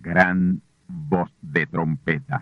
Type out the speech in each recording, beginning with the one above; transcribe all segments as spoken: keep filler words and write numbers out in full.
gran voz de trompeta.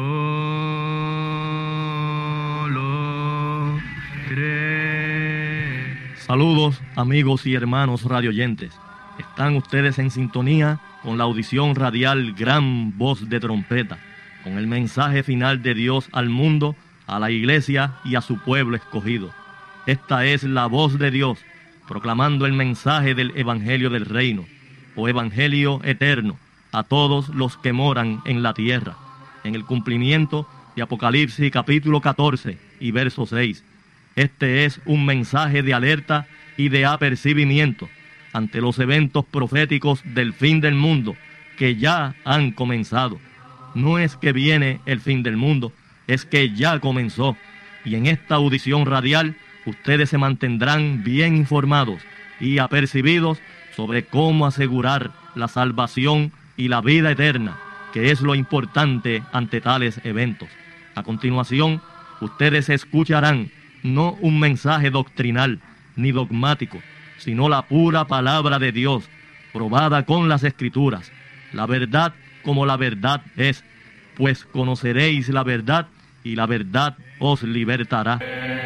Solo cree. Saludos, amigos y hermanos radioyentes. Están ustedes en sintonía con la audición radial Gran Voz de Trompeta, con el mensaje final de Dios al mundo, a la iglesia y a su pueblo escogido. Esta es la voz de Dios, proclamando el mensaje del Evangelio del Reino, o Evangelio eterno, a todos los que moran en la tierra, en el cumplimiento de Apocalipsis capítulo catorce y verso seis. Este es un mensaje de alerta y de apercibimiento ante los eventos proféticos del fin del mundo que ya han comenzado. No es que viene el fin del mundo, es que ya comenzó. Y en esta audición radial, ustedes se mantendrán bien informados y apercibidos sobre cómo asegurar la salvación y la vida eterna, que es lo importante ante tales eventos. A continuación, ustedes escucharán no un mensaje doctrinal ni dogmático, sino la pura palabra de Dios, probada con las Escrituras, la verdad como la verdad es, pues conoceréis la verdad y la verdad os libertará.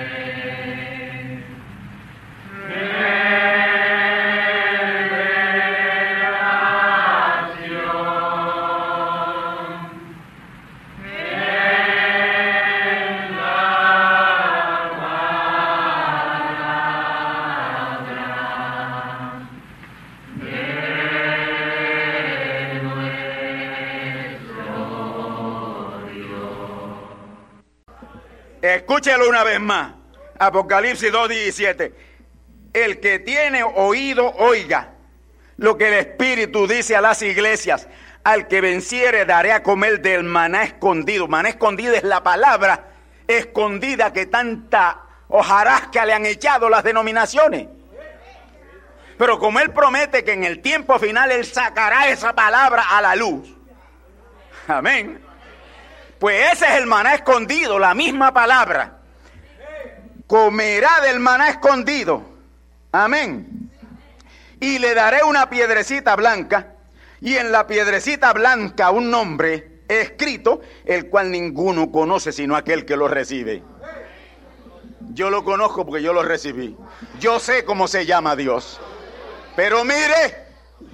Escúchelo una vez más. Apocalipsis dos diecisiete. El que tiene oído, oiga lo que el Espíritu dice a las iglesias. Al que venciere daré a comer del maná escondido. Maná escondido es la palabra escondida que tanta hojarasca le han echado las denominaciones. Pero como Él promete que en el tiempo final Él sacará esa palabra a la luz. Amén. Pues ese es el maná escondido, la misma palabra. Comerá del maná escondido. Amén. Y le daré una piedrecita blanca, y en la piedrecita blanca un nombre escrito, el cual ninguno conoce sino aquel que lo recibe. Yo lo conozco porque yo lo recibí. Yo sé cómo se llama Dios. Pero mire,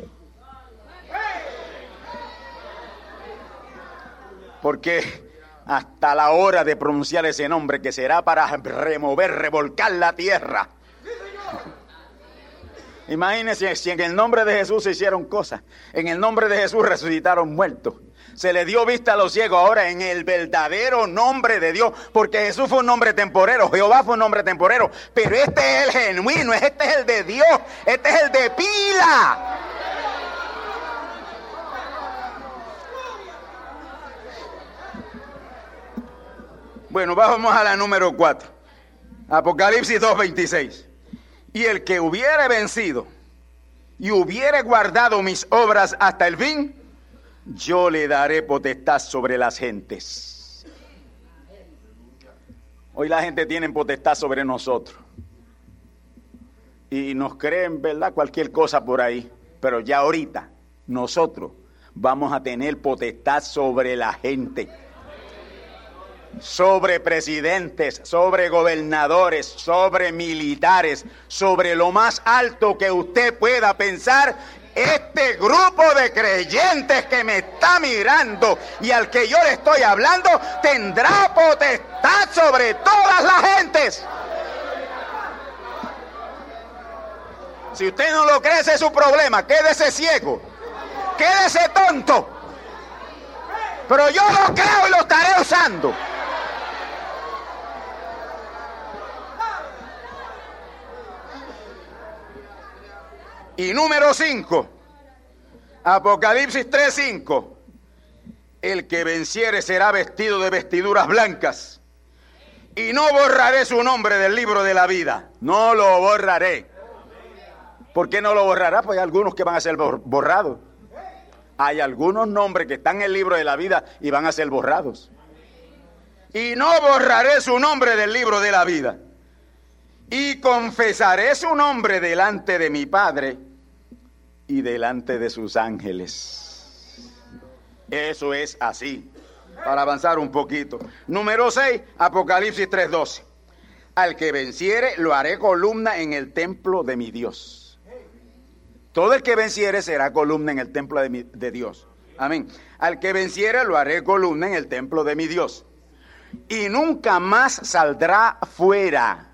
porque hasta la hora de pronunciar ese nombre, que será para remover, revolcar la tierra. Imagínense si en el nombre de Jesús se hicieron cosas. En el nombre de Jesús resucitaron muertos. Se le dio vista a los ciegos. Ahora en el verdadero nombre de Dios. Porque Jesús fue un nombre temporero. Jehová fue un nombre temporero. Pero este es el genuino. Este es el de Dios. Este es el de pila. Bueno, vamos a la número cuatro. Apocalipsis dos veintiséis. Y el que hubiere vencido y hubiere guardado mis obras hasta el fin, yo le daré potestad sobre las gentes. Hoy la gente tiene potestad sobre nosotros. Y nos creen, ¿verdad?, cualquier cosa por ahí. Pero ya ahorita nosotros vamos a tener potestad sobre la gente. Sobre presidentes, sobre gobernadores, sobre militares, sobre lo más alto que usted pueda pensar. Este grupo de creyentes que me está mirando y al que yo le estoy hablando tendrá potestad sobre todas las gentes. Si usted no lo cree, ese es su problema. Quédese ciego, quédese tonto. Pero yo lo creo y lo estaré usando. Y número cinco, Apocalipsis tres cinco. El que venciere será vestido de vestiduras blancas, y no borraré su nombre del libro de la vida. No lo borraré. ¿Por qué no lo borrará? Pues hay algunos que van a ser borrados. Hay algunos nombres que están en el libro de la vida y van a ser borrados. Y no borraré su nombre del libro de la vida. Y confesaré su nombre delante de mi Padre y delante de sus ángeles. Eso es así. Para avanzar un poquito. Número seis, Apocalipsis tres doce. Al que venciere, lo haré columna en el templo de mi Dios. Todo el que venciere será columna en el templo de, mi, de Dios. Amén. Al que venciere, lo haré columna en el templo de mi Dios. Y nunca más saldrá fuera.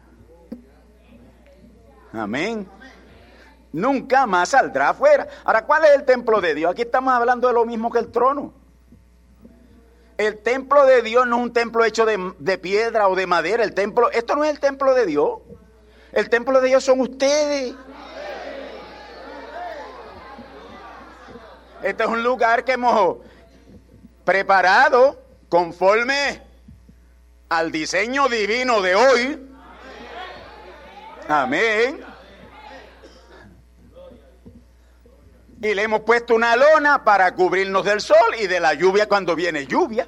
Amén. Nunca más saldrá fuera. Ahora, ¿cuál es el templo de Dios? Aquí estamos hablando de lo mismo que el trono. El templo de Dios no es un templo hecho de, de piedra o de madera. El templo, esto no es el templo de Dios. El templo de Dios son ustedes. Este es un lugar que hemos preparado conforme al diseño divino de hoy. Amén. Y le hemos puesto una lona para cubrirnos del sol y de la lluvia cuando viene lluvia.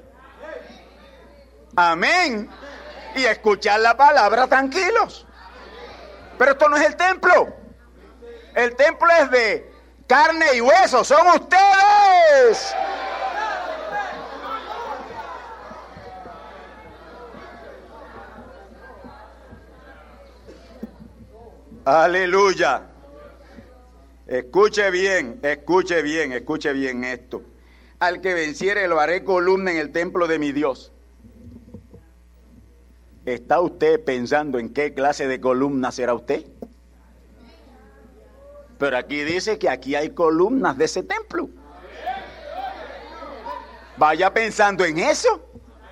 Amén. Y escuchar la palabra tranquilos. Pero esto no es el templo. El templo es de carne y hueso. Son ustedes. Aleluya. Escuche bien, escuche bien, escuche bien esto. Al que venciere lo haré columna en el templo de mi Dios. ¿Está usted pensando en qué clase de columna será usted? Pero aquí dice que aquí hay columnas de ese templo. Vaya pensando en eso.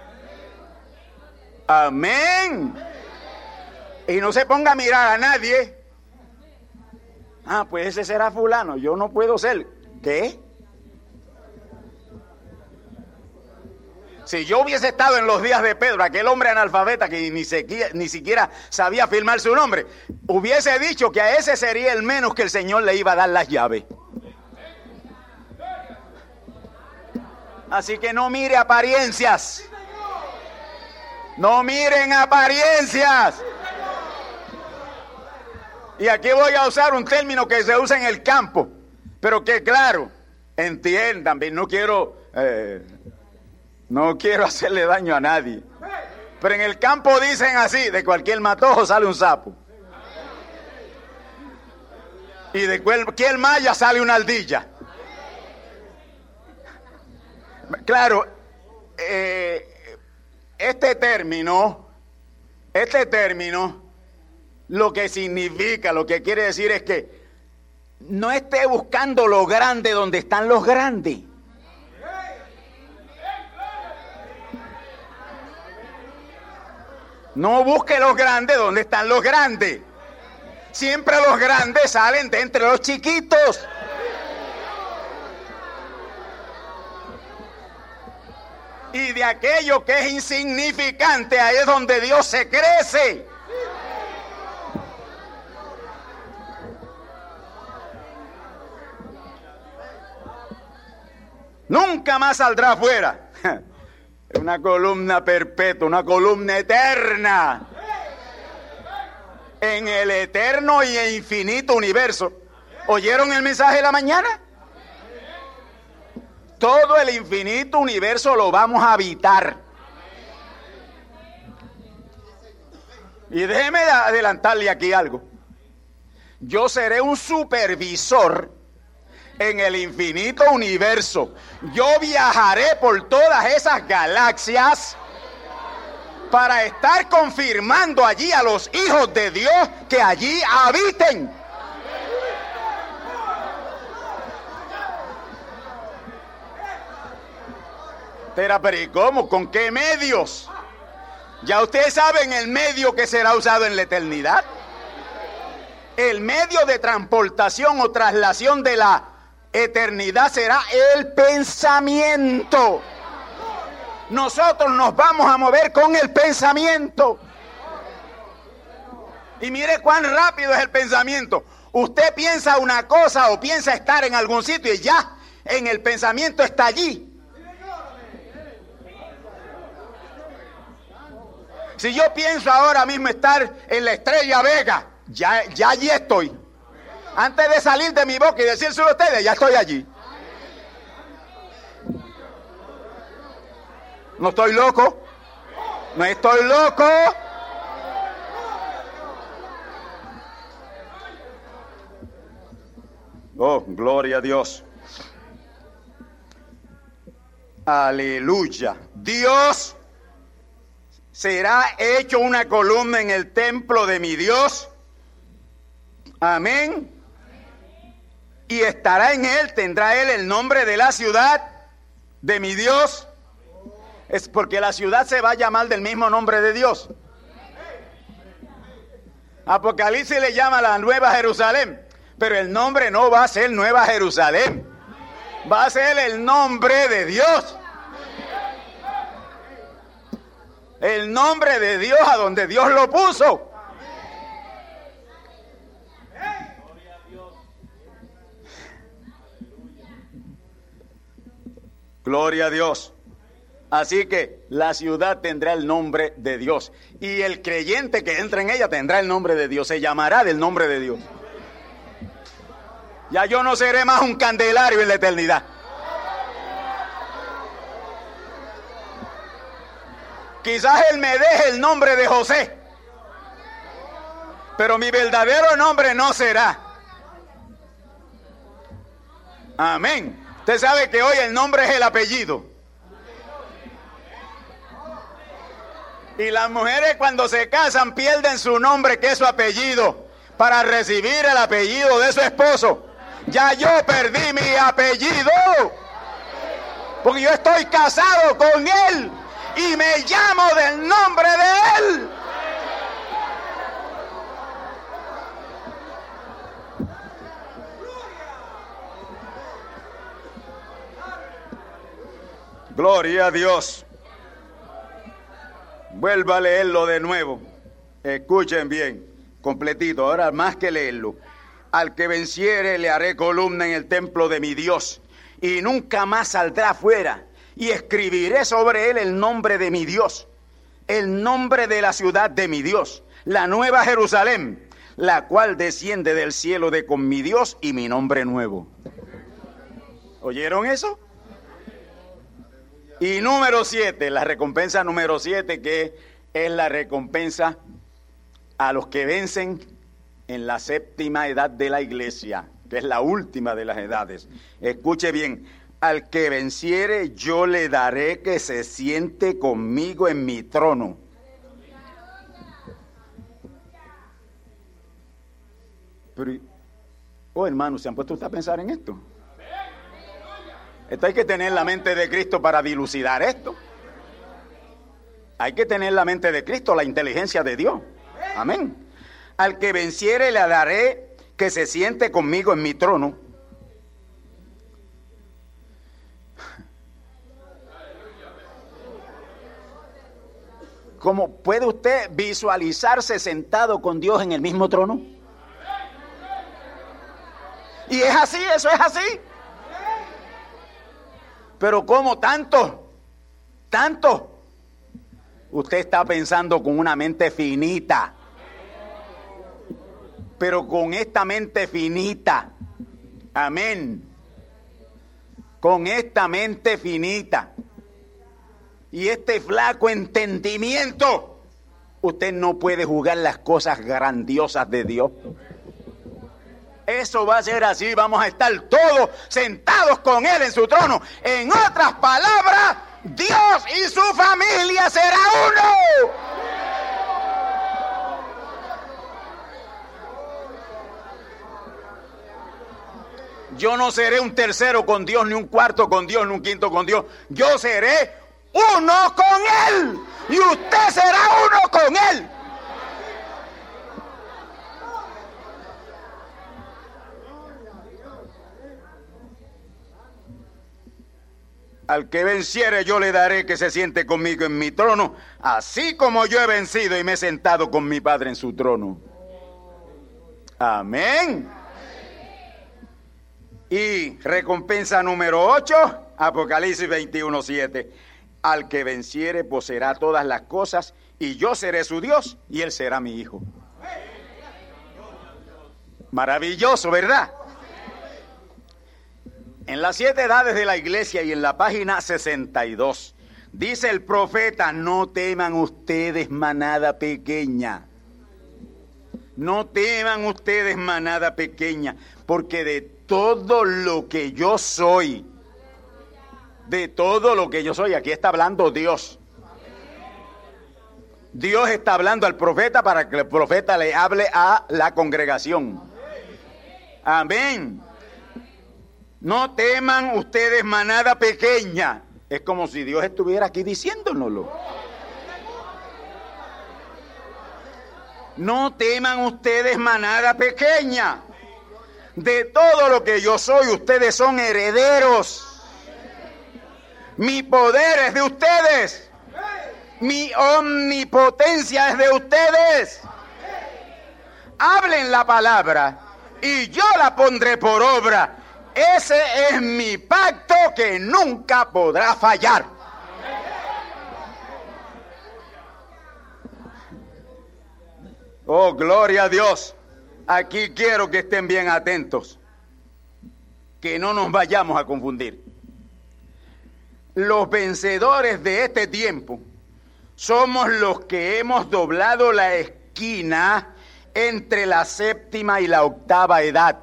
Amén. Y no se ponga a mirar a nadie. Ah, pues ese será fulano, yo no puedo ser. ¿Qué? Si yo hubiese estado en los días de Pedro, aquel hombre analfabeta que ni siquiera, ni siquiera sabía firmar su nombre, hubiese dicho que a ese sería el menos que el Señor le iba a dar las llaves. Así que no mire apariencias. No miren apariencias. Y aquí voy a usar un término que se usa en el campo, pero que claro, entiendan, no quiero, eh, no quiero hacerle daño a nadie. Pero en el campo dicen así, de cualquier matojo sale un sapo. Y de cualquier malla sale una ardilla. Claro, eh, este término, este término, lo que significa, lo que quiere decir es que no esté buscando lo grande donde están los grandes. No busque los grandes donde están los grandes. Siempre los grandes salen de entre los chiquitos. Y de aquello que es insignificante, ahí es donde Dios se crece. Nunca más saldrá afuera. Una columna perpetua, una columna eterna. En el eterno y infinito universo. ¿Oyeron el mensaje de la mañana? Todo el infinito universo lo vamos a habitar. Y déjeme adelantarle aquí algo. Yo seré un supervisor en el infinito universo. Yo viajaré por todas esas galaxias para estar confirmando allí a los hijos de Dios que allí habiten. Pero, ¿y cómo? ¿Con qué medios? Ya ustedes saben el medio que será usado en la eternidad. El medio de transportación o traslación de la eternidad será el pensamiento. Nosotros nos vamos a mover con el pensamiento. Y mire cuán rápido es el pensamiento. Usted piensa una cosa o piensa estar en algún sitio y ya en el pensamiento está allí. Si yo pienso ahora mismo estar en la Estrella Vega, ya, ya allí estoy. Antes de salir de mi boca y decírselo a ustedes, ya estoy allí. No estoy loco. No estoy loco. Oh, gloria a Dios. Aleluya. Dios será hecho una columna en el templo de mi Dios. Amén. Y estará en él, tendrá él el nombre de la ciudad de mi Dios. Es porque la ciudad se va a llamar del mismo nombre de Dios. Apocalipsis le llama la Nueva Jerusalén, pero el nombre no va a ser Nueva Jerusalén, va a ser el nombre de Dios. El nombre de Dios a donde Dios lo puso. Gloria a Dios. Así que la ciudad tendrá el nombre de Dios. Y el creyente que entra en ella tendrá el nombre de Dios. Se llamará del nombre de Dios. Ya yo no seré más un candelario en la eternidad. Quizás Él me deje el nombre de José, pero mi verdadero nombre no será. Amén. Usted sabe que hoy el nombre es el apellido. Y las mujeres cuando se casan pierden su nombre, que es su apellido, para recibir el apellido de su esposo. Ya yo perdí mi apellido, porque yo estoy casado con él y me llamo del nombre de él. Gloria a Dios. Vuelva a leerlo de nuevo. Escuchen bien, completito, ahora más que leerlo. Al que venciere le haré columna en el templo de mi Dios, y nunca más saldrá afuera. Y escribiré sobre él el nombre de mi Dios, el nombre de la ciudad de mi Dios, la nueva Jerusalén, la cual desciende del cielo de con mi Dios y mi nombre nuevo. ¿Oyeron eso? Y número siete, la recompensa número siete, que es la recompensa a los que vencen en la séptima edad de la iglesia, que es la última de las edades. Escuche bien, al que venciere yo le daré que se siente conmigo en mi trono. Pero, oh hermano, ¿se han puesto usted a pensar en esto? Esto hay que tener la mente de Cristo para dilucidar esto. Hay que tener la mente de Cristo, la inteligencia de Dios. Amén. Al que venciere le daré que se siente conmigo en mi trono. ¿Cómo puede usted visualizarse sentado con Dios en el mismo trono? Y es así, eso es así. Pero ¿cómo tanto? ¿Tanto? Usted está pensando con una mente finita. Pero con esta mente finita. Amén. Con esta mente finita. Y este flaco entendimiento. Usted no puede jugar las cosas grandiosas de Dios. Eso va a ser así, vamos a estar todos sentados con Él en su trono. En otras palabras, Dios y su familia será uno. Yo no seré un tercero con Dios, ni un cuarto con Dios, ni un quinto con Dios. Yo seré uno con Él. Y usted será uno con Él. Al que venciere yo le daré que se siente conmigo en mi trono, así como yo he vencido y me he sentado con mi Padre en su trono. Amén. Y recompensa número ocho, Apocalipsis veintiuno, siete. Al que venciere poseerá todas las cosas, y yo seré su Dios, y él será mi hijo. Maravilloso, ¿verdad? En las siete edades de la iglesia y en la página sesenta y dos, Dice el profeta, no teman ustedes, manada pequeña. No teman ustedes, manada pequeña, porque de todo lo que yo soy, de todo lo que yo soy, aquí está hablando Dios. Dios está hablando al profeta para que el profeta le hable a la congregación. Amén. No teman ustedes, manada pequeña. Es como si Dios estuviera aquí diciéndonoslo. No teman ustedes, manada pequeña. De todo lo que yo soy, ustedes son herederos. Mi poder es de ustedes. Mi omnipotencia es de ustedes. Hablen la palabra y yo la pondré por obra. Ese es mi pacto que nunca podrá fallar. Oh, gloria a Dios. Aquí quiero que estén bien atentos, que no nos vayamos a confundir. Los vencedores de este tiempo somos los que hemos doblado la esquina entre la séptima y la octava edad.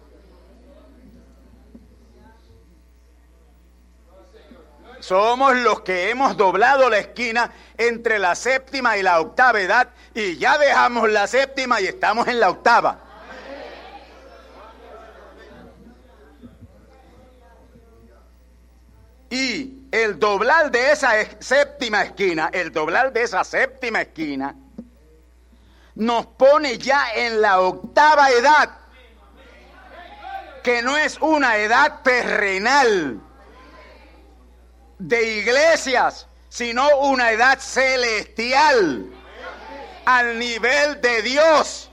Somos los que hemos doblado la esquina entre la séptima y la octava edad y ya dejamos la séptima y estamos en la octava. Y el doblar de esa séptima esquina, el doblar de esa séptima esquina, nos pone ya en la octava edad, que no es una edad terrenal de iglesias, sino una edad celestial, al nivel de Dios.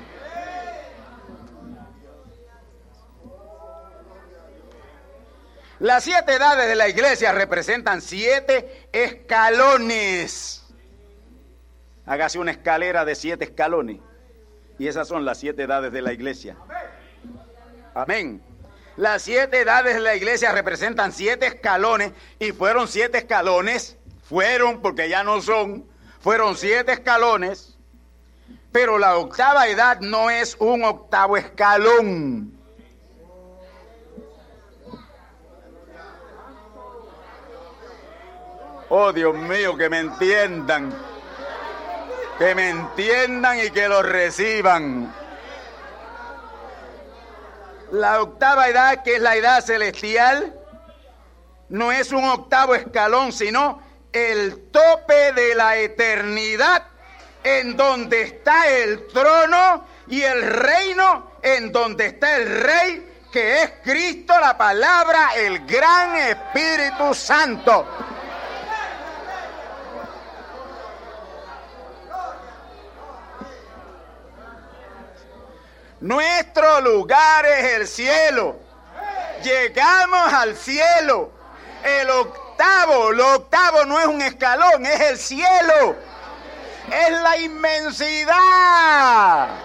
Las siete edades de la iglesia representan siete escalones. Hágase una escalera de siete escalones. Y esas son las siete edades de la iglesia. Amén. Las siete edades de la iglesia representan siete escalones. Y fueron siete escalones. Fueron, porque ya no son. Fueron siete escalones. Pero la octava edad no es un octavo escalón. Oh, Dios mío, que me entiendan. Que me entiendan y que lo reciban. La octava edad, que es la edad celestial, no es un octavo escalón, sino el tope de la eternidad, en donde está el trono y el reino, en donde está el rey, que es Cristo, la palabra, el gran Espíritu Santo. Nuestro lugar es el cielo. Llegamos al cielo. El octavo, lo octavo no es un escalón, es el cielo. Es la inmensidad.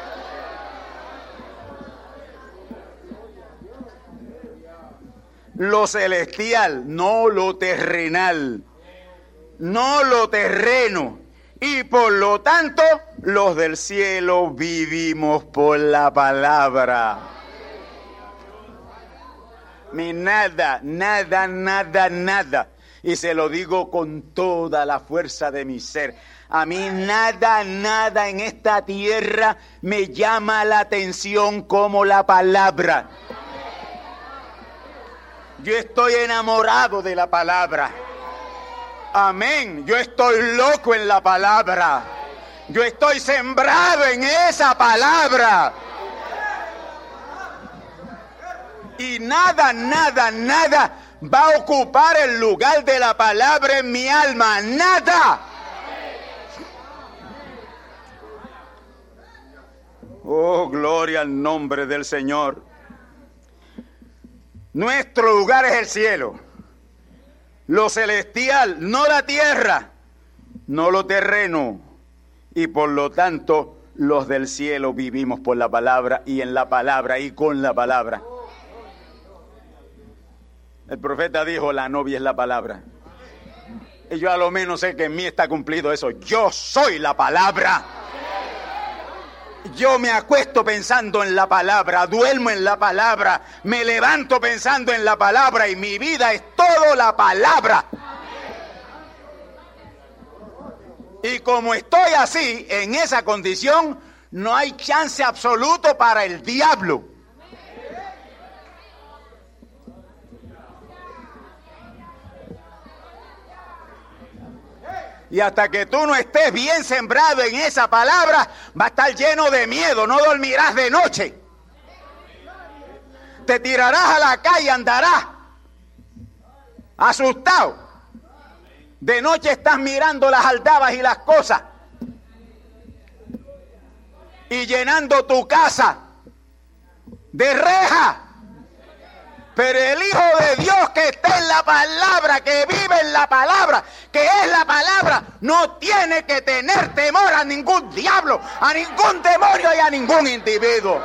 Lo celestial, no lo terrenal. No lo terreno. Y por lo tanto, los del cielo vivimos por la palabra. Mi nada, nada, nada, nada. Y se lo digo con toda la fuerza de mi ser. A mí nada, nada en esta tierra me llama la atención como la palabra. Yo estoy enamorado de la palabra. Amén. Yo estoy loco en la palabra. Yo estoy sembrado en esa palabra. Y nada, nada, nada va a ocupar el lugar de la palabra en mi alma. Nada. Oh, gloria al nombre del Señor. Nuestro lugar es el cielo. Lo celestial, no la tierra, no lo terreno. Y por lo tanto, los del cielo vivimos por la palabra y en la palabra y con la palabra. El profeta dijo, la novia es la palabra. Y yo a lo menos sé que en mí está cumplido eso. Yo soy la palabra. Yo me acuesto pensando en la palabra, duermo en la palabra, me levanto pensando en la palabra y mi vida es todo la palabra. Y como estoy así, en esa condición, no hay chance absoluto para el diablo. Y hasta que tú no estés bien sembrado en esa palabra, va a estar lleno de miedo, no dormirás de noche. Te tirarás a la calle, andarás asustado. De noche estás mirando las aldabas y las cosas y llenando tu casa de rejas. Pero el Hijo de Dios que está en la palabra, que vive en la palabra, que es la palabra, no tiene que tener temor a ningún diablo, a ningún demonio y a ningún individuo.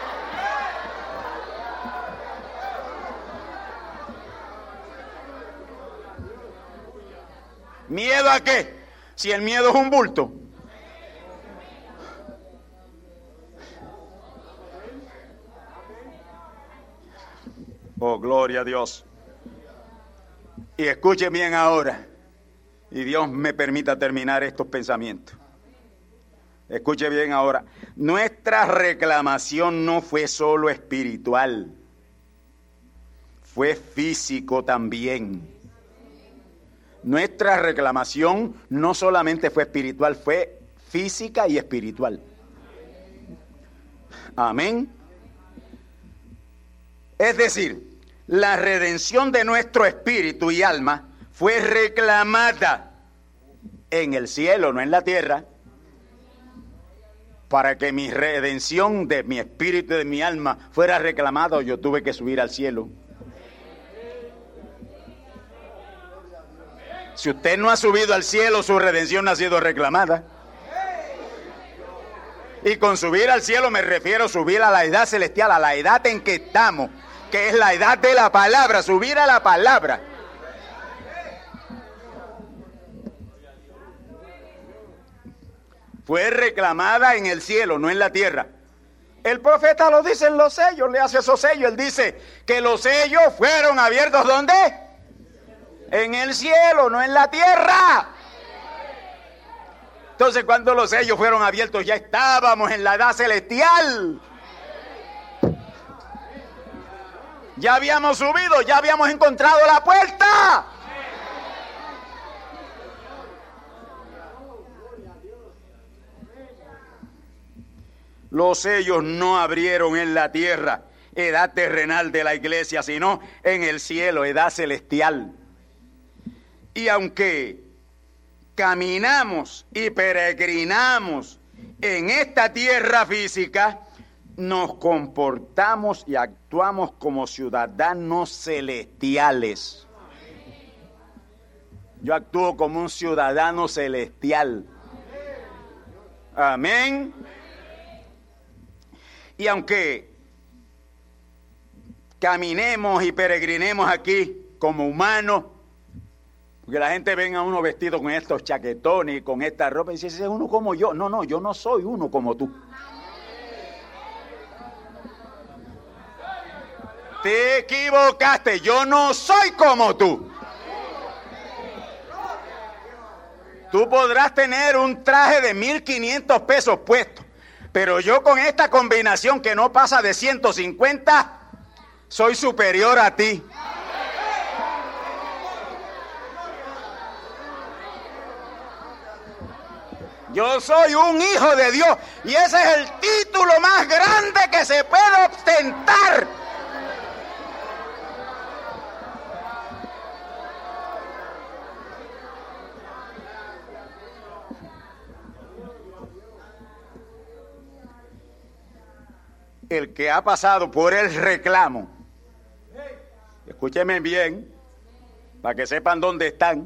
¿Miedo a qué? Si el miedo es un bulto. Oh, gloria a Dios. Y escuchen bien ahora. Y Dios me permita terminar estos pensamientos. Escuche bien ahora. Nuestra reclamación no fue solo espiritual. Fue físico también. Nuestra reclamación no solamente fue espiritual, fue física y espiritual. Amén. Es decir, la redención de nuestro espíritu y alma fue reclamada en el cielo, no en la tierra. Para que mi redención de mi espíritu y de mi alma fuera reclamada, yo tuve que subir al cielo. Si usted no ha subido al cielo, su redención no ha sido reclamada. Y con subir al cielo me refiero a subir a la edad celestial, a la edad en que estamos, que es la edad de la palabra, subir a la palabra. Fue reclamada en el cielo, no en la tierra. El profeta lo dice en los sellos, le hace esos sellos. Él dice que los sellos fueron abiertos, ¿dónde? En el cielo, no en la tierra. Entonces, cuando los sellos fueron abiertos, ya estábamos en la edad celestial. Ya habíamos subido, ya habíamos encontrado la puerta. Los sellos no abrieron en la tierra, edad terrenal de la iglesia, sino en el cielo, edad celestial. Y aunque caminamos y peregrinamos en esta tierra física, nos comportamos y actuamos como ciudadanos celestiales. Yo actúo como un ciudadano celestial. Amén. Y aunque caminemos y peregrinemos aquí como humanos, porque la gente ven a uno vestido con estos chaquetones y con esta ropa y dice, ese es uno como yo. No, no, yo no soy uno como tú. Te equivocaste, yo no soy como tú. Tú podrás tener un traje de mil quinientos pesos puesto, pero yo con esta combinación que no pasa de ciento cincuenta, soy superior a ti. Yo soy un hijo de Dios y ese es el título más grande que se puede ostentar. El que ha pasado por el reclamo, escúchenme bien, para que sepan dónde están,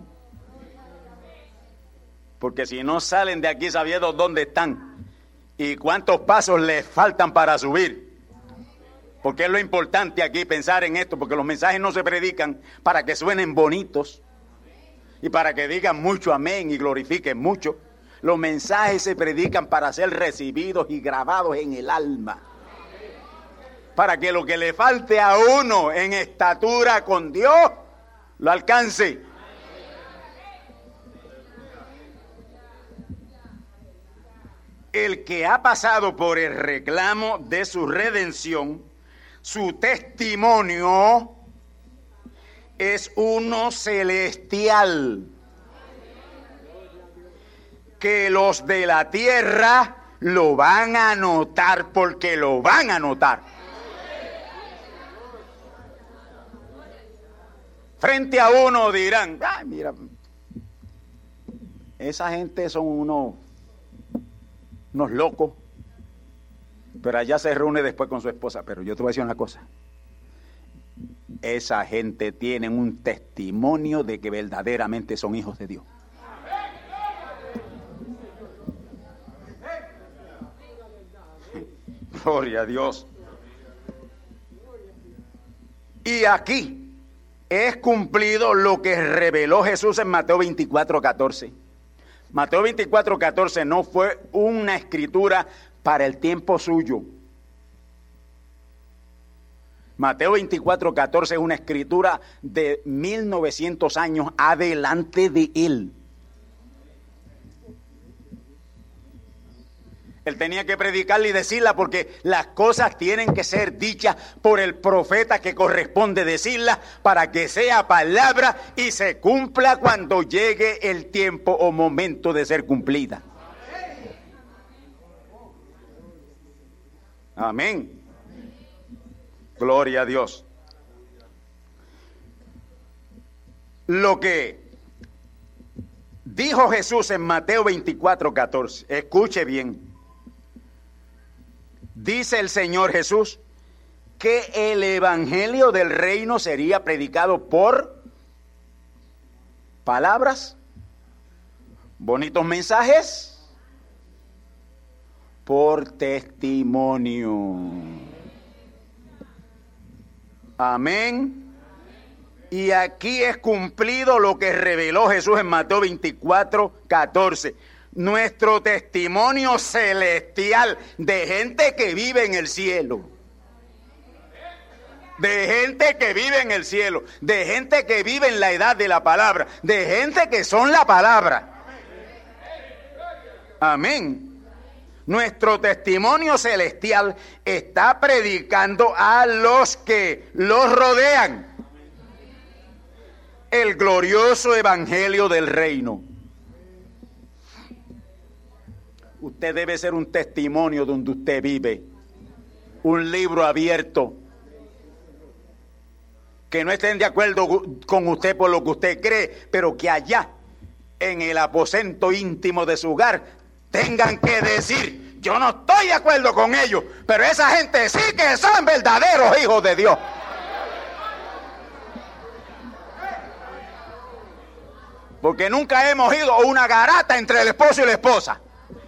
porque si no salen de aquí sabiendo dónde están y cuántos pasos les faltan para subir, porque es lo importante aquí pensar en esto, porque los mensajes no se predican para que suenen bonitos, y para que digan mucho amén y glorifiquen mucho. Los mensajes se predican para ser recibidos y grabados en el alma. Para que lo que le falte a uno en estatura con Dios, lo alcance. El que ha pasado por el reclamo de su redención, su testimonio es uno celestial, que los de la tierra lo van a notar, porque lo van a notar. Frente a uno dirán, ay, mira, esa gente son unos, unos locos, pero allá se reúne después con su esposa. Pero yo te voy a decir una cosa, esa gente tiene un testimonio de que verdaderamente son hijos de Dios. Gloria a Dios. Y aquí es cumplido lo que reveló Jesús en Mateo veinticuatro, catorce. Mateo veinticuatro, catorce no fue una escritura para el tiempo suyo. Mateo veinticuatro, catorce es una escritura de mil novecientos años adelante de él. Él tenía que predicarla y decirla, porque las cosas tienen que ser dichas por el profeta que corresponde decirlas, para que sea palabra y se cumpla cuando llegue el tiempo o momento de ser cumplida. Amén. Gloria a Dios. Lo que dijo Jesús en Mateo veinticuatro, catorce, escuche bien. Dice el Señor Jesús que el evangelio del reino sería predicado por palabras, bonitos mensajes, por testimonio. Amén. Y aquí es cumplido lo que reveló Jesús en Mateo veinticuatro, catorce. Nuestro testimonio celestial de gente que vive en el cielo. De gente que vive en el cielo. De gente que vive en la edad de la palabra. De gente que son la palabra. Amén. Nuestro testimonio celestial está predicando a los que los rodean el glorioso evangelio del reino. Usted debe ser un testimonio donde usted vive, un libro abierto, que no estén de acuerdo con usted por lo que usted cree, pero que allá, en el aposento íntimo de su hogar, tengan que decir, yo no estoy de acuerdo con ellos, pero esa gente sí que son verdaderos hijos de Dios. Porque nunca hemos ido a una garata entre el esposo y la esposa.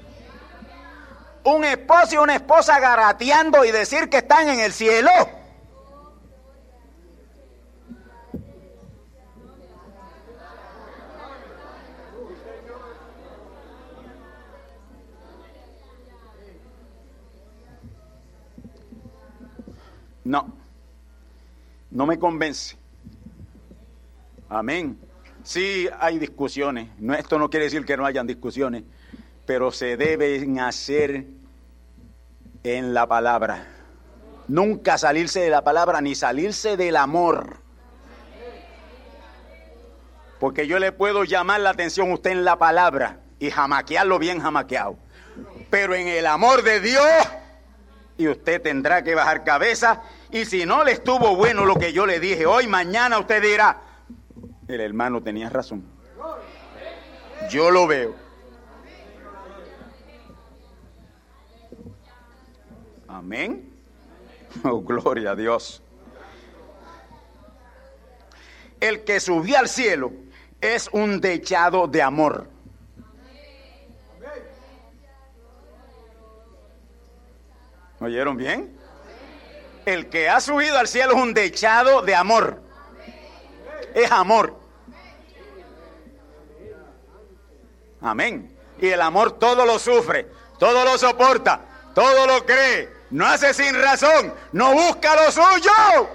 Un esposo y una esposa garateando y decir que están en el cielo. No, no me convence. Amén. Sí hay discusiones, no, esto no quiere decir que no hayan discusiones, pero se deben hacer en la palabra. Nunca salirse de la palabra, ni salirse del amor. Porque yo le puedo llamar la atención a usted en la palabra y jamaquearlo bien jamaqueado. Pero en el amor de Dios, y usted tendrá que bajar cabeza. Y si no le estuvo bueno lo que yo le dije hoy, mañana usted dirá, el hermano tenía razón. Yo lo veo. Amén. Oh, gloria a Dios. El que subió al cielo es un dechado de amor. ¿Oyeron bien? El que ha subido al cielo es un dechado de amor. Es amor. Amén. Y el amor todo lo sufre, todo lo soporta, todo lo cree, no hace sin razón, no busca lo suyo.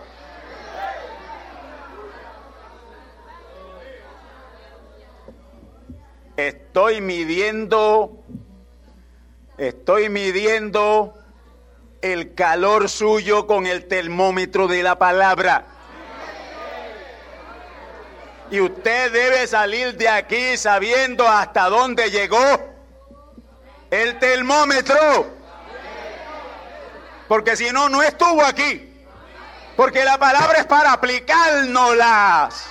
Estoy midiendo, estoy midiendo el calor suyo con el termómetro de la palabra. Y usted debe salir de aquí sabiendo hasta dónde llegó el termómetro. Porque si no, no estuvo aquí. Porque la palabra es para aplicárnoslas.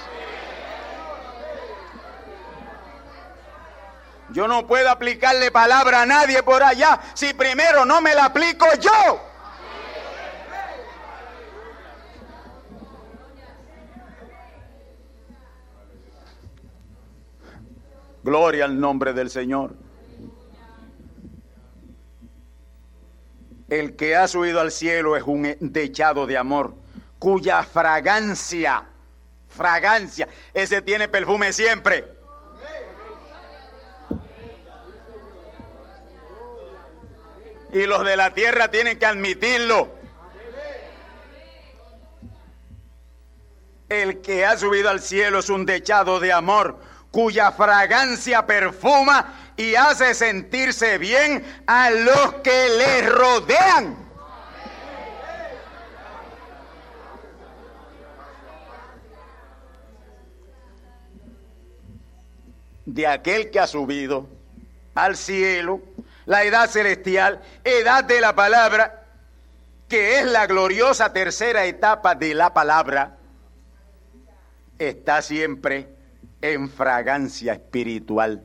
Yo no puedo aplicarle palabra a nadie por allá si primero no me la aplico yo. Gloria al nombre del Señor. El que ha subido al cielo es un dechado de amor, cuya fragancia, fragancia, ese tiene perfume siempre. Y los de la tierra tienen que admitirlo. El que ha subido al cielo es un dechado de amor, cuya fragancia perfuma y hace sentirse bien a los que le rodean. De aquel que ha subido al cielo, la edad celestial, edad de la palabra, que es la gloriosa tercera etapa de la palabra, está siempre en fragancia espiritual.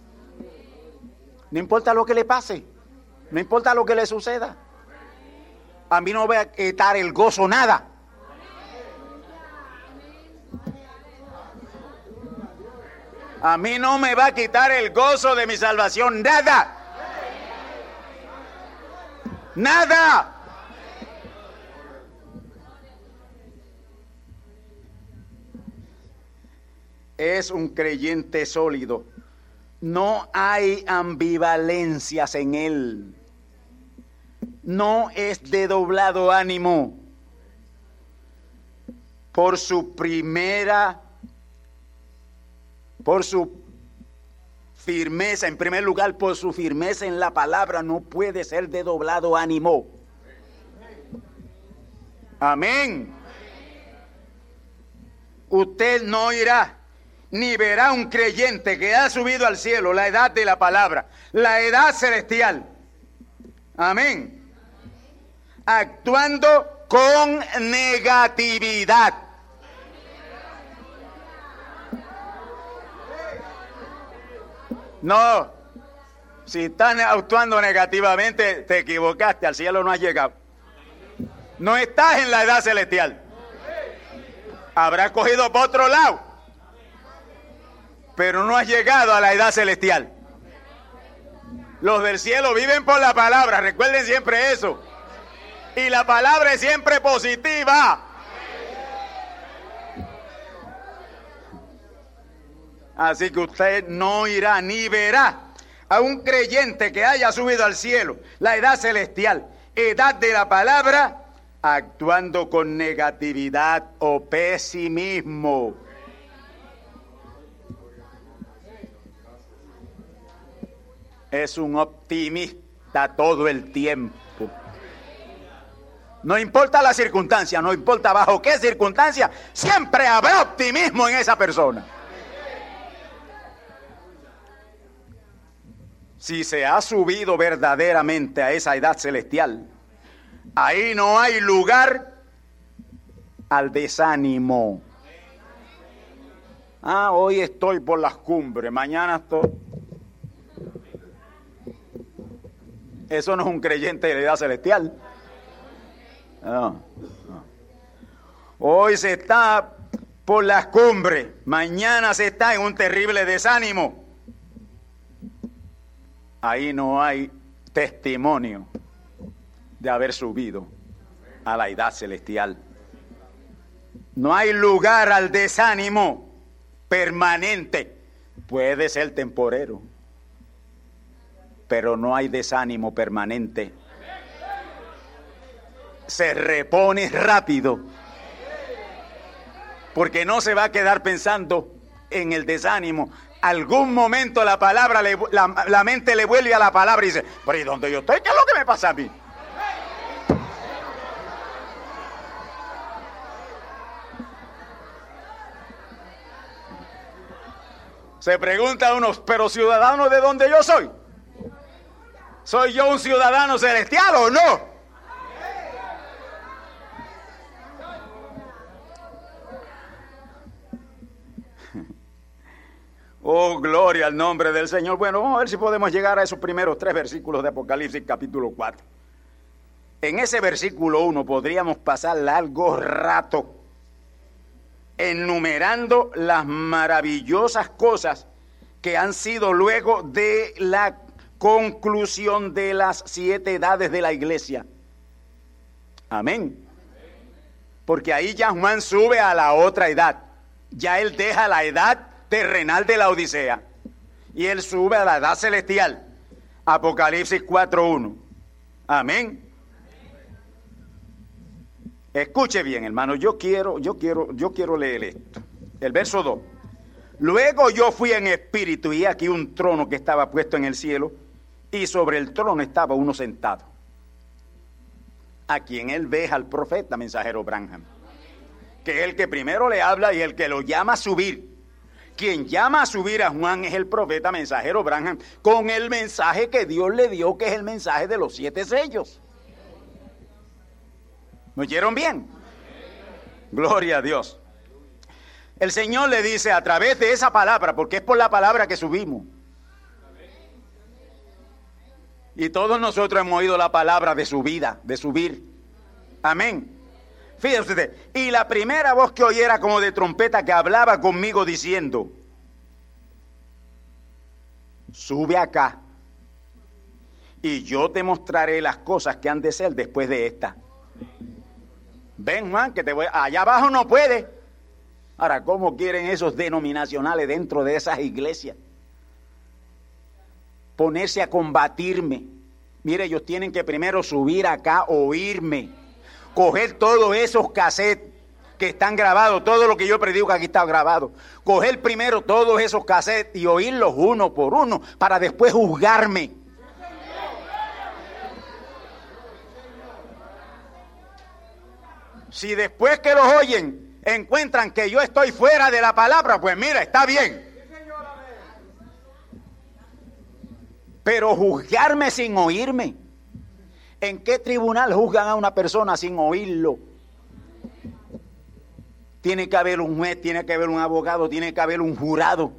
No importa lo que le pase, no importa lo que le suceda, a mí no me va a quitar el gozo nada. A mí no me va a quitar el gozo de mi salvación nada. Nada. Es un creyente sólido. No hay ambivalencias en él. No es de doblado ánimo. Por su primera, por su firmeza, en primer lugar, por su firmeza en la palabra, no puede ser de doblado ánimo. Amén. Usted no irá ni verá un creyente que ha subido al cielo, la edad de la palabra, la edad celestial. Amén. Actuando con negatividad. No, si estás actuando negativamente, te equivocaste, al cielo no has llegado. No estás en la edad celestial. Habrás cogido por otro lado, pero no has llegado a la edad celestial. Los del cielo viven por la palabra, recuerden siempre eso. Y la palabra es siempre positiva. Así que usted no irá ni verá a un creyente que haya subido al cielo, la edad celestial, edad de la palabra, actuando con negatividad o pesimismo. Es un optimista todo el tiempo. No importa la circunstancia, no importa bajo qué circunstancia, siempre habrá optimismo en esa persona. Si se ha subido verdaderamente a esa edad celestial, ahí no hay lugar al desánimo. Ah, hoy estoy por las cumbres, mañana estoy... Eso no es un creyente de la edad celestial. No, no. Hoy se está por las cumbres, mañana se está en un terrible desánimo. Ahí no hay testimonio de haber subido a la edad celestial. No hay lugar al desánimo permanente. Puede ser temporero, pero no hay desánimo permanente. Se repone rápido, porque no se va a quedar pensando en el desánimo. Algún momento la palabra, le, la, la mente le vuelve a la palabra y dice, pero ¿y dónde yo estoy? ¿Qué es lo que me pasa a mí? Se pregunta uno, pero ciudadano de donde yo soy, ¿soy yo un ciudadano celestial o no? Oh, gloria al nombre del Señor. Bueno, vamos a ver si podemos llegar a esos primeros tres versículos de Apocalipsis capítulo cuatro. En ese versículo uno podríamos pasar largo rato enumerando las maravillosas cosas que han sido luego de la conclusión de las siete edades de la iglesia. Amén. Porque ahí ya Juan sube a la otra edad. Ya él deja la edad terrenal de la Odisea y él sube a la edad celestial. Apocalipsis cuatro uno. Amén. Escuche bien, hermano, yo quiero, yo quiero, yo quiero leer esto. El verso dos. Luego yo fui en espíritu y aquí un trono que estaba puesto en el cielo y sobre el trono estaba uno sentado, a quien él ve al profeta mensajero Branham, que es el que primero le habla y el que lo llama a subir. Quien llama a subir a Juan es el profeta mensajero Branham, con el mensaje que Dios le dio, que es el mensaje de los siete sellos. ¿Me oyeron bien? Gloria a Dios. El Señor le dice a través de esa palabra, porque es por la palabra que subimos. Y todos nosotros hemos oído la palabra de subida, de subir. Amén. Fíjese usted, y la primera voz que oí era como de trompeta que hablaba conmigo diciendo, sube acá y yo te mostraré las cosas que han de ser después de esta. Ven, Juan, que te voy, allá abajo no puede. Ahora, ¿cómo quieren esos denominacionales dentro de esas iglesias ponerse a combatirme? Mire, ellos tienen que primero subir acá, oírme, coger todos esos cassettes que están grabados, todo lo que yo predico que aquí está grabado, coger primero todos esos cassettes y oírlos uno por uno para después juzgarme. Si después que los oyen encuentran que yo estoy fuera de la palabra, pues mira, está bien. Pero juzgarme sin oírme. ¿En qué tribunal juzgan a una persona sin oírlo? Tiene que haber un juez, tiene que haber un abogado, tiene que haber un jurado.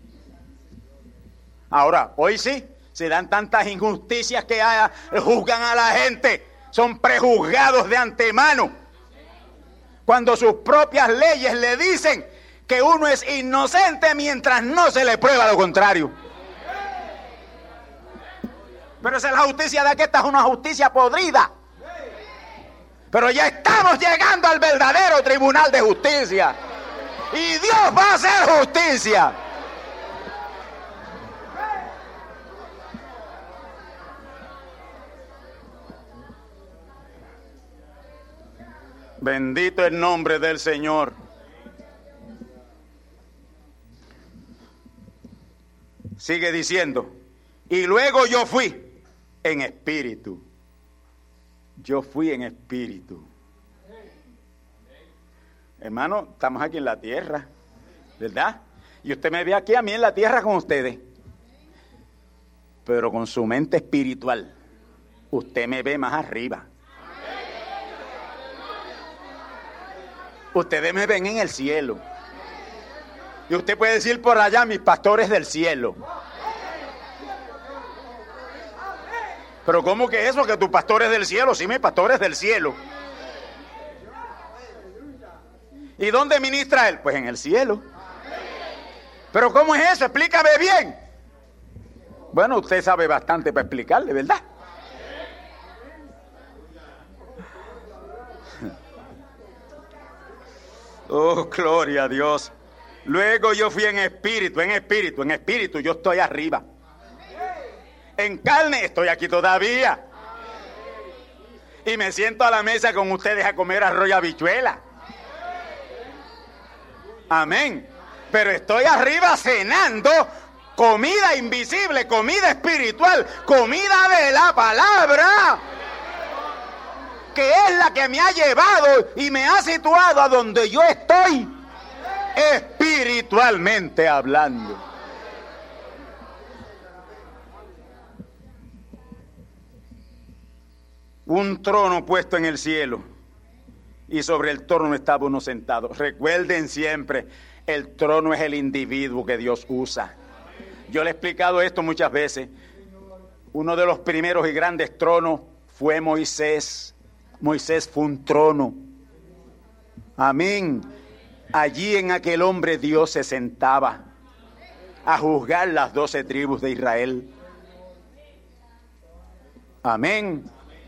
Ahora, hoy sí, se dan tantas injusticias que haya, juzgan a la gente, son prejuzgados de antemano, cuando sus propias leyes le dicen que uno es inocente mientras no se le prueba lo contrario. Pero esa es la justicia de aquí, esta es una justicia podrida. Pero ya estamos llegando al verdadero tribunal de justicia. Y Dios va a hacer justicia. Bendito el nombre del Señor. Sigue diciendo, y luego yo fui en espíritu. Yo fui en espíritu. Hermano, estamos aquí en la tierra, ¿verdad? Y usted me ve aquí a mí en la tierra con ustedes, pero con su mente espiritual, usted me ve más arriba. Ustedes me ven en el cielo. Y usted puede decir por allá, mis pastores del cielo. Pero ¿cómo que eso? Que tus pastores del cielo. Sí, mis pastores del cielo. ¿Y dónde ministra él? Pues en el cielo. Pero ¿cómo es eso? Explícame bien. Bueno, usted sabe bastante para explicarle, ¿verdad? Oh, gloria a Dios. Luego yo fui en espíritu, en espíritu, en espíritu, yo estoy arriba. En carne estoy aquí todavía. Y me siento a la mesa con ustedes a comer arroz y habichuela. Amén. Pero estoy arriba cenando comida invisible, comida espiritual, comida de la palabra, que es la que me ha llevado y me ha situado a donde yo estoy, espiritualmente hablando. Un trono puesto en el cielo, y sobre el trono estaba uno sentado. Recuerden siempre, el trono es el individuo que Dios usa. Yo le he explicado esto muchas veces. Uno de los primeros y grandes tronos fue Moisés. Moisés fue un trono. Amén. Allí en aquel hombre Dios se sentaba a juzgar las doce tribus de Israel. Amén.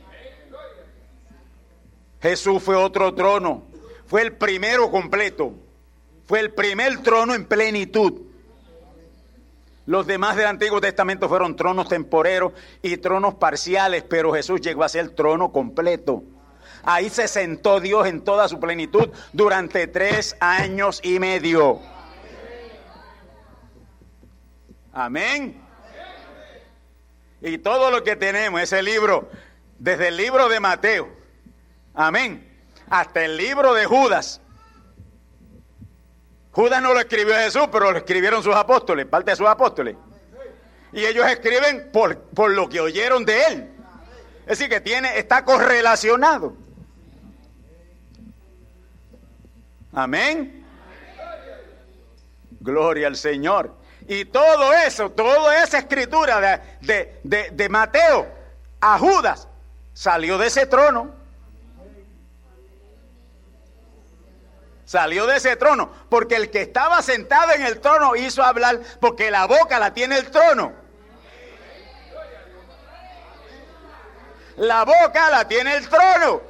Jesús fue otro trono. Fue el primero completo. Fue el primer trono en plenitud. Los demás del Antiguo Testamento fueron tronos temporeros y tronos parciales, pero Jesús llegó a ser el trono completo. Ahí se sentó Dios en toda su plenitud durante tres años y medio. Amén. Y todo lo que tenemos, ese libro, desde el libro de Mateo, amén, hasta el libro de Judas. Judas no lo escribió Jesús, pero lo escribieron sus apóstoles, parte de sus apóstoles. Y ellos escriben por, por lo que oyeron de él. Es decir, que tiene, está correlacionado. Amén. Gloria al Señor. Y todo eso, toda esa escritura de, de, de, de Mateo a Judas salió de ese trono. Salió de ese trono, porque el que estaba sentado en el trono hizo hablar, porque la boca la tiene el trono. La boca la tiene el trono.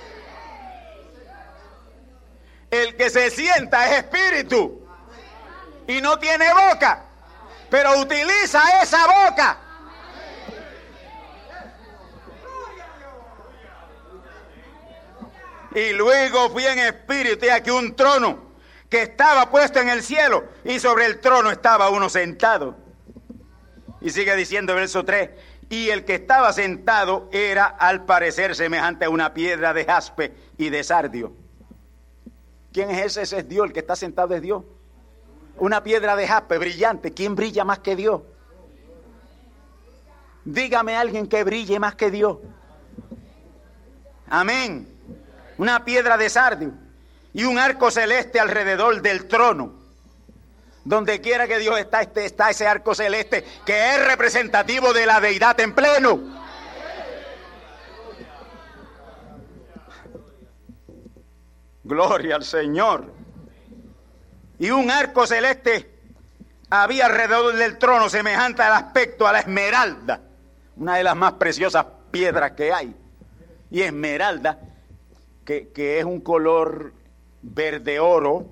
El que se sienta es espíritu y no tiene boca, pero utiliza esa boca. Y luego fui en espíritu y aquí un trono que estaba puesto en el cielo y sobre el trono estaba uno sentado. Y sigue diciendo el verso tres, y el que estaba sentado era al parecer semejante a una piedra de jaspe y de sardio. ¿Quién es ese? Ese es Dios, el que está sentado es Dios. Una piedra de jaspe brillante. ¿Quién brilla más que Dios? Dígame a alguien que brille más que Dios. Amén. Una piedra de sardio y un arco celeste alrededor del trono. Donde quiera que Dios está, está ese arco celeste que es representativo de la deidad en pleno. Gloria al Señor. Y un arco celeste había alrededor del trono semejante al aspecto a la esmeralda, una de las más preciosas piedras que hay. Y esmeralda, que, que es un color verde oro,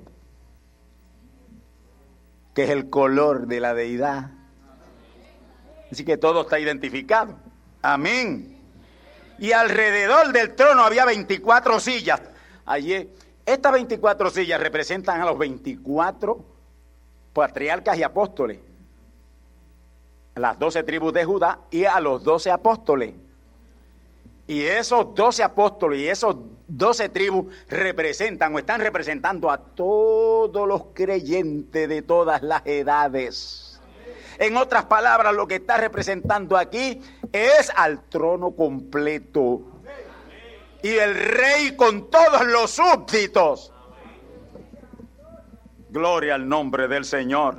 que es el color de la deidad. Así que todo está identificado. Amén. Y alrededor del trono había veinticuatro sillas. Allí, estas veinticuatro sillas representan a los veinticuatro patriarcas y apóstoles, a las doce tribus de Judá y a los doce apóstoles. Y esos doce apóstoles y esos doce tribus representan o están representando a todos los creyentes de todas las edades. En otras palabras, lo que está representando aquí es al trono completo y el rey con todos los súbditos. Gloria al nombre del Señor.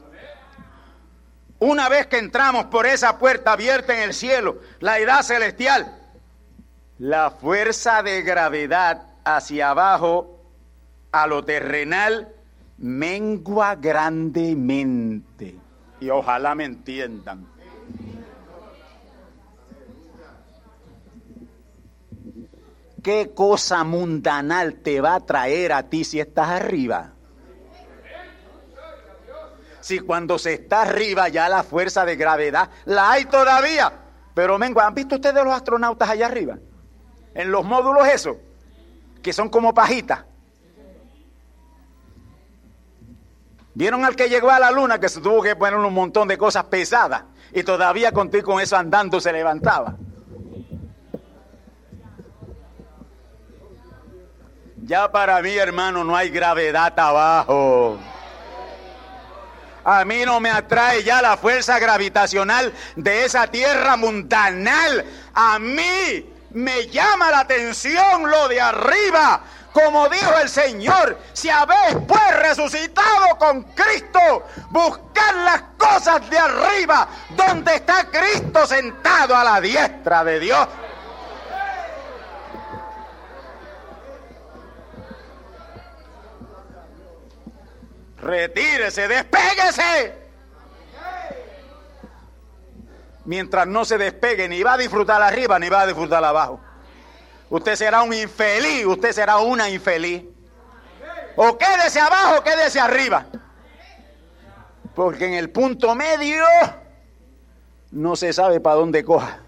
Una vez que entramos por esa puerta abierta en el cielo, la edad celestial, la fuerza de gravedad hacia abajo a lo terrenal mengua grandemente. Y ojalá me entiendan. ¿Qué cosa mundanal te va a traer a ti si estás arriba? Si cuando se está arriba ya la fuerza de gravedad la hay todavía. Pero mengo, ¿han visto ustedes los astronautas allá arriba? En los módulos esos, que son como pajitas. ¿Vieron al que llegó a la luna que se tuvo que poner un montón de cosas pesadas y todavía contigo con eso andando se levantaba? Ya para mí, hermano, no hay gravedad abajo. A mí no me atrae ya la fuerza gravitacional de esa tierra mundanal. A mí me llama la atención lo de arriba. Como dijo el Señor, si habéis pues resucitado con Cristo, buscad las cosas de arriba, donde está Cristo sentado a la diestra de Dios. Retírese, despéguese. Mientras no se despegue, ni va a disfrutar arriba, ni va a disfrutar abajo. Usted será un infeliz, usted será una infeliz. O quédese abajo, o quédese arriba. Porque en el punto medio no se sabe para dónde coja.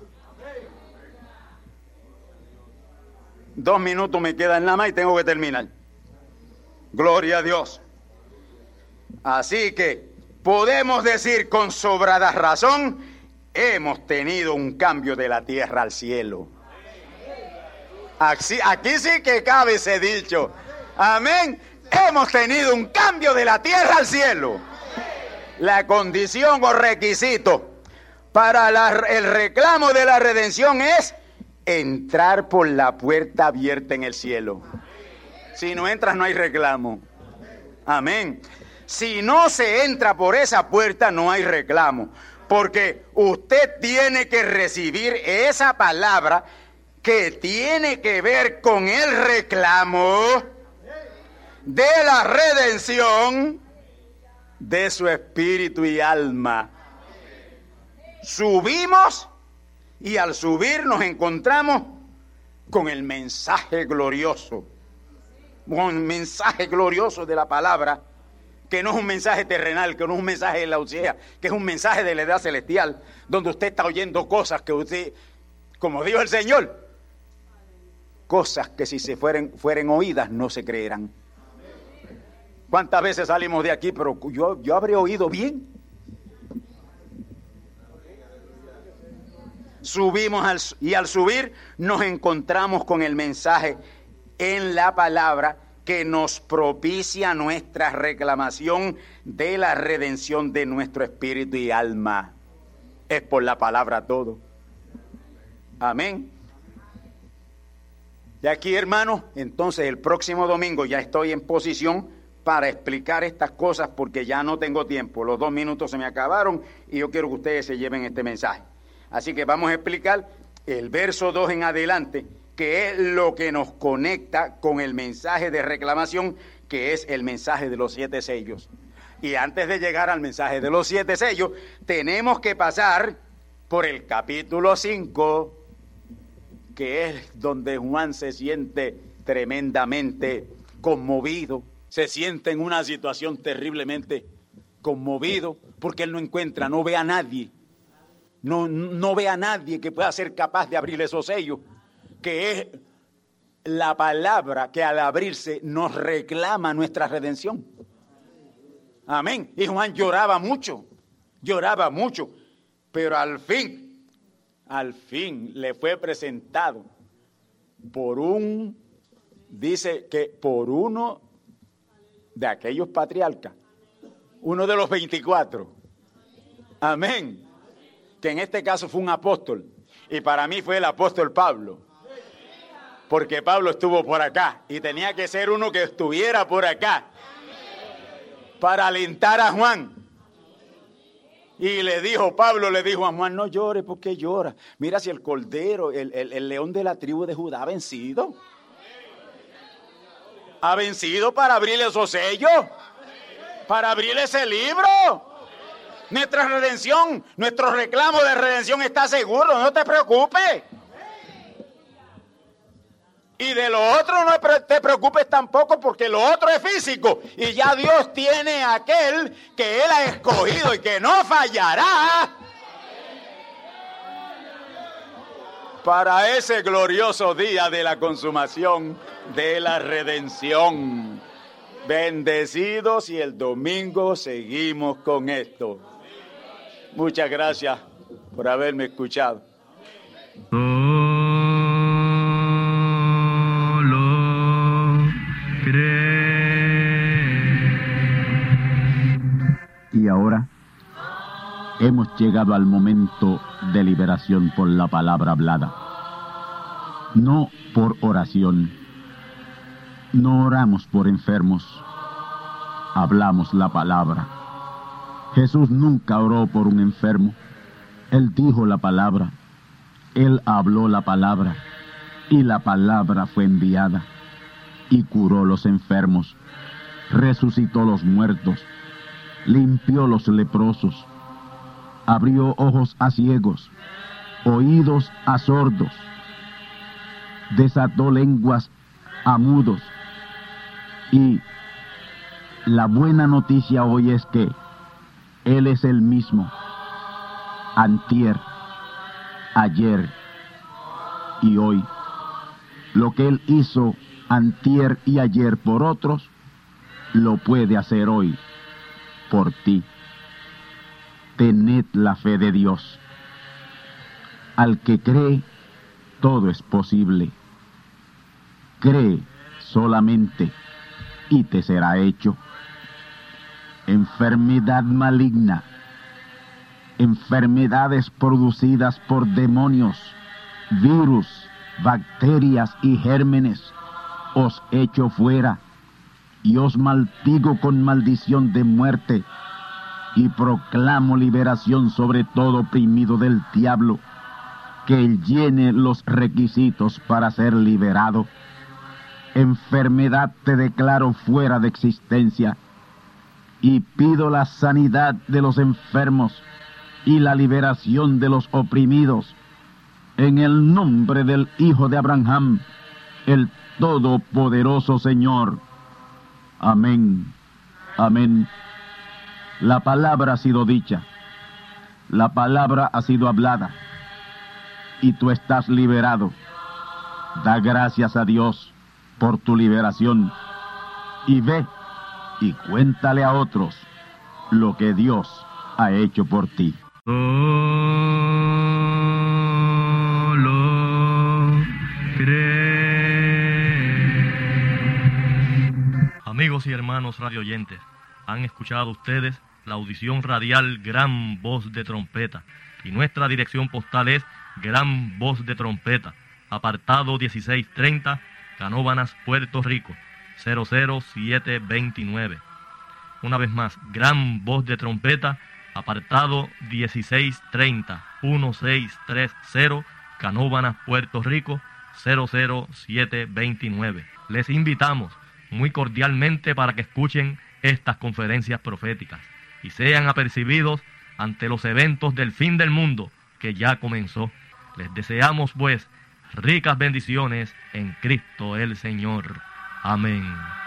Dos minutos me quedan nada más y tengo que terminar. Gloria a Dios. Así que podemos decir con sobrada razón, hemos tenido un cambio de la tierra al cielo. Aquí, aquí sí que cabe ese dicho. Amén. Hemos tenido un cambio de la tierra al cielo. La condición o requisito para la, el reclamo de la redención es entrar por la puerta abierta en el cielo. Si no entras, no hay reclamo. Amén. Si no se entra por esa puerta, no hay reclamo. Porque usted tiene que recibir esa palabra que tiene que ver con el reclamo de la redención de su espíritu y alma. Subimos y al subir nos encontramos con el mensaje glorioso, con el mensaje glorioso de la palabra, que no es un mensaje terrenal, que no es un mensaje de la Odisea, que es un mensaje de la edad celestial, donde usted está oyendo cosas que usted, como dijo el Señor, cosas que si se fueren, fueren oídas no se creerán. ¿Cuántas veces salimos de aquí? Pero yo, yo habré oído bien. Subimos al, y al subir nos encontramos con el mensaje en la palabra que nos propicia nuestra reclamación de la redención de nuestro espíritu y alma. Es por la palabra todo. Amén. Y aquí, hermanos, entonces el próximo domingo ya estoy en posición para explicar estas cosas porque ya no tengo tiempo. Los dos minutos se me acabaron y yo quiero que ustedes se lleven este mensaje. Así que vamos a explicar el verso dos en adelante, que es lo que nos conecta con el mensaje de reclamación, que es el mensaje de los siete sellos. Y antes de llegar al mensaje de los siete sellos, tenemos que pasar por el capítulo cinco, que es donde Juan se siente tremendamente conmovido, se siente en una situación terriblemente conmovido, porque él no encuentra, no ve a nadie, no, no ve a nadie que pueda ser capaz de abrir esos sellos, que es la palabra que al abrirse nos reclama nuestra redención. Amén. Y Juan lloraba mucho, lloraba mucho, pero al fin, al fin le fue presentado por un, dice que por uno de aquellos patriarcas, uno de los veinticuatro. Amén. Que en este caso fue un apóstol, y para mí fue el apóstol Pablo. Porque Pablo estuvo por acá y tenía que ser uno que estuviera por acá para alentar a Juan. Y le dijo, Pablo le dijo a Juan, no llores, ¿por qué lloras? Mira si el cordero, el, el, el león de la tribu de Judá ha vencido. Ha vencido para abrir esos sellos, para abrir ese libro. Nuestra redención, nuestro reclamo de redención está seguro, no te preocupes. Y de lo otro no te preocupes tampoco, porque lo otro es físico. Y ya Dios tiene a aquel que Él ha escogido y que no fallará para ese glorioso día de la consumación de la redención. Bendecidos, y el domingo seguimos con esto. Muchas gracias por haberme escuchado. Y ahora hemos llegado al momento de liberación por la palabra hablada. No por oración. No oramos por enfermos. Hablamos la palabra. Jesús nunca oró por un enfermo. Él dijo la palabra. Él habló la palabra. Y la palabra fue enviada. Y curó los enfermos. Resucitó los muertos. Limpió los leprosos, abrió ojos a ciegos, oídos a sordos, desató lenguas a mudos. Y la buena noticia hoy es que Él es el mismo, antier, ayer y hoy. Lo que Él hizo antier y ayer por otros, lo puede hacer hoy por ti. Tened la fe de Dios. Al que cree, todo es posible. Cree solamente y te será hecho. Enfermedad maligna, enfermedades producidas por demonios, virus, bacterias y gérmenes, os echo fuera. Y os maldigo con maldición de muerte, y proclamo liberación sobre todo oprimido del diablo, que él llene los requisitos para ser liberado. Enfermedad, te declaro fuera de existencia, y pido la sanidad de los enfermos y la liberación de los oprimidos, en el nombre del Hijo de Abraham, el Todopoderoso Señor. Amén, amén. La palabra ha sido dicha, la palabra ha sido hablada, y tú estás liberado. Da gracias a Dios por tu liberación, y ve y cuéntale a otros lo que Dios ha hecho por ti. Amigos y hermanos radioyentes, han escuchado ustedes la audición radial Gran Voz de Trompeta, y nuestra dirección postal es Gran Voz de Trompeta, apartado dieciséis treinta, Canóvanas, Puerto Rico, cero cero siete veintinueve. Una vez más, Gran Voz de Trompeta, apartado dieciséis treinta, dieciséis treinta, Canóvanas, Puerto Rico, cero cero siete veintinueve. Les invitamos muy cordialmente para que escuchen estas conferencias proféticas y sean apercibidos ante los eventos del fin del mundo que ya comenzó. Les deseamos pues ricas bendiciones en Cristo el Señor. Amén.